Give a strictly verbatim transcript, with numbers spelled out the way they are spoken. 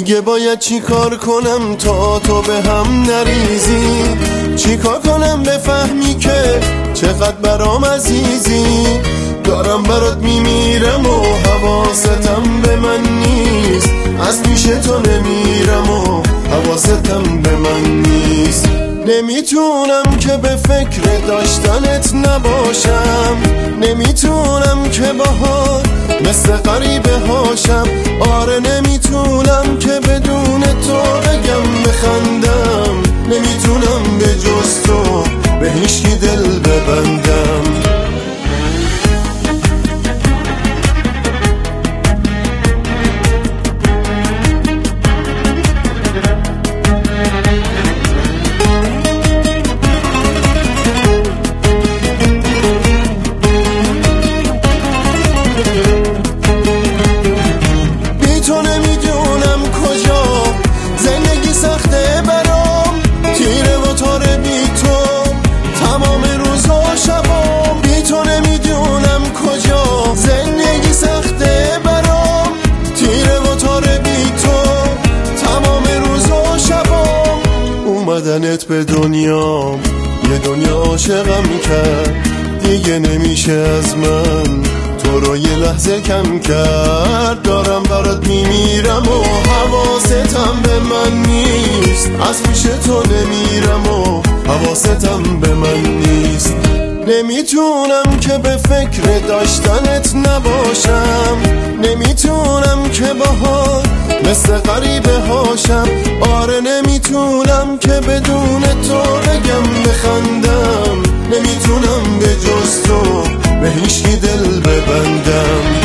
دیگه باید چی کار کنم تا تو به هم نریزی؟ چی کار کنم بفهمی که چقدر برام عزیزی؟ دارم برات میمیرم و حواستم به من نیست، از پیش تو نمیرم و حواستم به من نیست. نمیتونم که به فکر داشتنت نباشم، نمیتونم که باهات مثل غریبه هاشم. آره نمیتونم که بدون تو بگم بخندم، نمیتونم به جز تو به هیچکی دل ببندم. اومدنت به دنیام یه دنیا عاشقم کرد، دیگه نمیشه از من تو رو یه لحظه کم کرد. دارم برات میمیرم و حواستم به من نیست، از پیش تو نمیرم و حواستم به من نیست. نمیتونم که به فکر داشتنت نباشم، نمیتونم که باهات مثل غریبه هاشم. آره نمیتونم که بدون تو بگم بخندم، نمیتونم به جز تو به هیچکی دل ببندم.